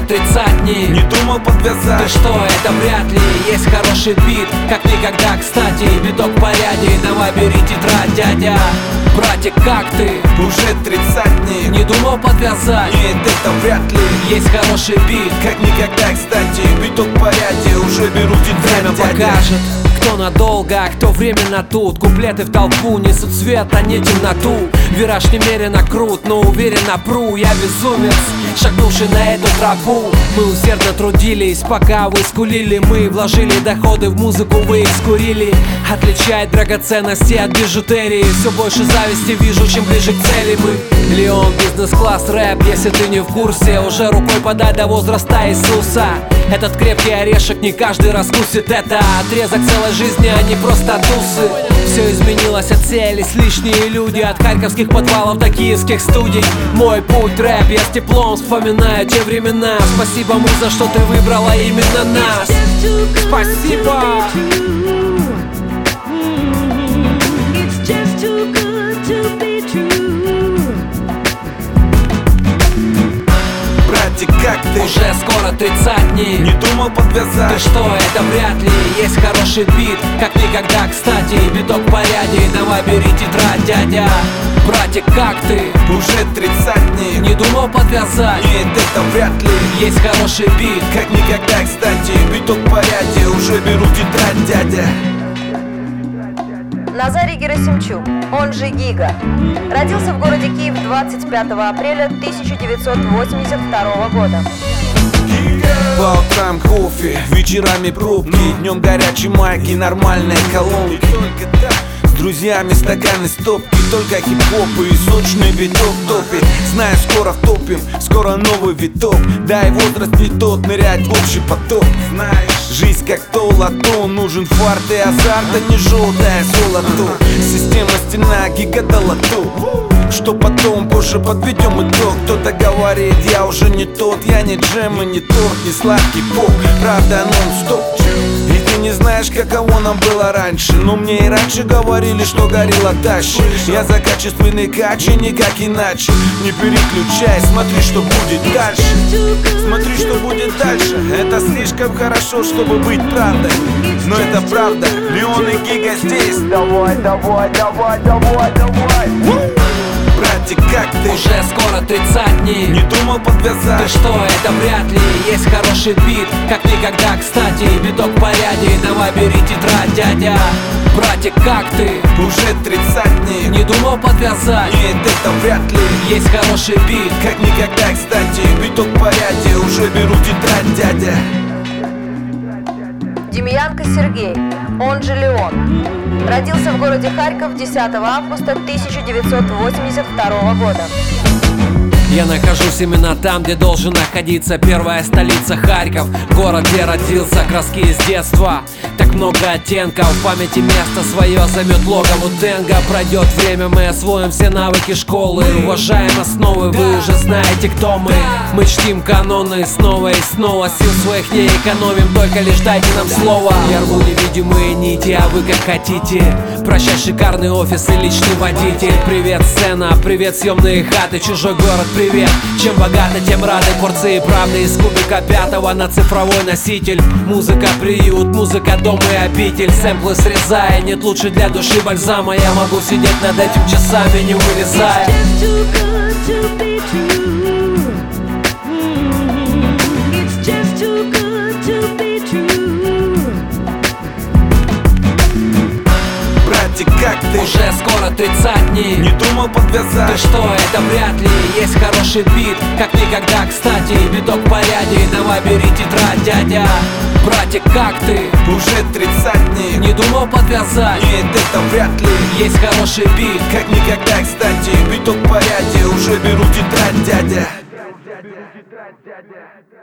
тридцатник. Не думал подвязать. Ты что, это вряд ли. Есть хороший бит, как никогда кстати. Биток в порядке, давай бери тетрадь, дядя. Братик, как ты? Уже тридцатник. Не думал подвязать. Нет, это вряд ли. Есть хороший бит, как никогда кстати. Биток в порядке, уже беру время тетрадь, дядя. покажет, кто надолго, а кто временно тут. Куплеты в толпу несут свет, а не темноту. Вираж немерено крут, но уверенно пру. Я безумец, шагнувший на эту тропу. Мы усердно трудились, пока вы скулили. Мы вложили доходы в музыку, вы их скурили. Отличает драгоценности от бижутерии. Все больше зависти вижу, чем ближе к цели мы. Леон, бизнес-класс, рэп, если ты не в курсе. Уже рукой подай до возраста Иисуса. Этот крепкий орешек не каждый раскусит. Это отрезок целой жизни, а не просто тусы. Все изменилось, отсеялись лишние люди. От харьковских подвалов до киевских студий. Мой путь рэп, я с теплом вспоминаю те времена. Спасибо, муза, что ты выбрала именно нас. Спасибо. Как ты? Уже скоро тридцатник. Не думал подвязать. Ты что, это вряд ли. Есть хороший бит, как никогда кстати. Биток в порядке, давай бери тетрадь, дядя. Братик, как ты? Уже тридцатник. Не думал подвязать. Нет, это вряд ли. Есть хороший бит, как никогда кстати. Биток в порядке, уже беру тетрадь, дядя. Назарий Герасимчук, он же Гига, родился в городе Киев 25 апреля 1982 года. По утрам кофе, вечерами пробки, днем горячие майки, нормальные колонки. С друзьями стаканы стопки, только хип-хоп и сочный биток топит. Знаю, скоро втопим, скоро новый виток. Да и возраст не тот, нырять в общий поток. Знаешь, жизнь как то лото, нужен фарт и азарт, а не желтое золото. Система стена, гига до лото. Что потом, позже подведем итог. Кто-то говорит, я уже не тот. Я не джем и не торт, не сладкий поп. Правда, нон-стоп. И ты не знаешь, каково нам было раньше. Но мне и раньше говорили, что горилла тащит. Я за качественный кач и никак иначе. Не переключай, смотри, что будет дальше. Смотри, что будет дальше. Это слишком хорошо, чтобы быть правдой. Но это правда, Леон и Гига здесь. Давай, давай, давай, давай, давай. Братик, как ты? Уже скоро тридцатник. Не думал подвязать. Ты что, это вряд ли. Есть хороший бит, как никогда кстати. Биток в порядке, давай бери тетрадь, дядя. Братик, как ты? Уже тридцатник. Не думал подвязать. Нет, это вряд ли. Есть хороший бит, как никогда кстати. Биток в порядке, уже беру тетрадь, дядя. Демьянко Сергей, он же Леон, родился в городе Харьков 10 августа 1982 года. Я нахожусь именно там, где должен находиться. Первая столица Харьков, город, где родился. Краски из детства, так много оттенков. В памяти место свое займет логово тенга. Пройдет время, мы освоим все навыки школы. Уважаем основы, вы уже знаете, кто мы. Мы чтим каноны снова и снова. Сил своих не экономим, только лишь дайте нам слово. Я рву невидимые нити, а вы как хотите. Прощай, шикарный офис и личный водитель. Привет, сцена, привет, съемные хаты. Чужой город, привет. Чем богато, тем рады. Порции правды из кубика пятого на цифровой носитель. Музыка приют, музыка дом и обитель. Сэмплы срезая, нет лучше для души бальзама. Я могу сидеть над этим часами, не вылезая. Как ты? Уже скоро тридцатник. Не думал подвязать. Ты что, это вряд ли. Есть хороший бит, как никогда кстати. Биток в порядке, давай бери тетрадь, дядя. Братик, как ты? Уже тридцатник. Не думал подвязать. Нет, это вряд ли. Есть хороший бит, как никогда кстати. Биток в порядке, уже беру тетрадь, дядя.